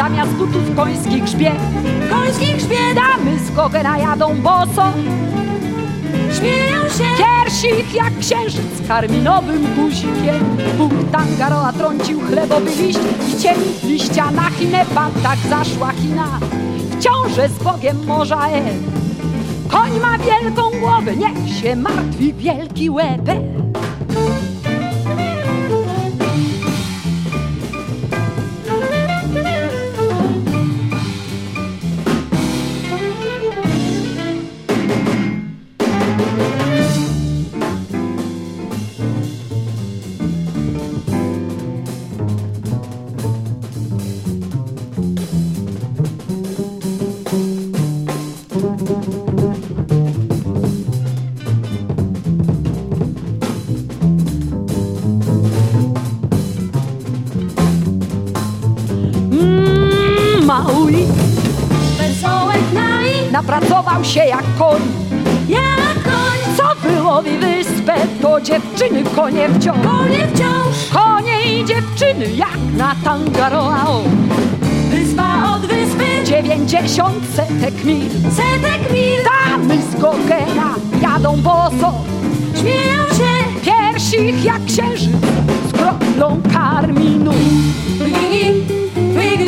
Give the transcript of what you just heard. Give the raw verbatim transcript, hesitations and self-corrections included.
zamiast butów końskich grzbiet. Końskich grzbiet. Damy z Gogena jadą boso, śmieją się. piersich jak księżyc karminowym guzikiem. Bóg Tangaroa trącił chlebowy liść i cień liścia na Chinę. Pan tak zaszła China w ciąże z Bogiem morza E. Koń ma wielką głowę, niech się martwi wielki łeb. Maui Wesołek nai, napracował się jak koń. jak koń. Co wyłowi wyspę, to dziewczyny konie wciąż. Konie wciąż. Konie i dziewczyny jak na Tangaroa. Wyspa od wyspy, Dziewięćdziesiąt setek mil. setek mil. Damy z Gogena jadą boso, Śmieją się. piersich jak księżyc z kroplą karminu. Twiggy, twiggy.